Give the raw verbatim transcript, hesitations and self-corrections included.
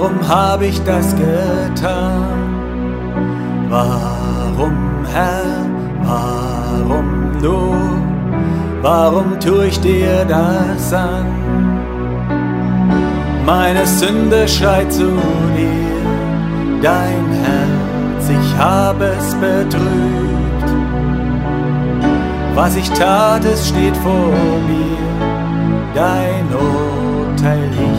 Warum habe ich das getan? Warum, Herr, warum nur? Warum tue ich dir das an? Meine Sünde schreit zu dir, dein Herz, ich habe es betrübt. Was ich tat, es steht vor mir, dein Urteil liegt.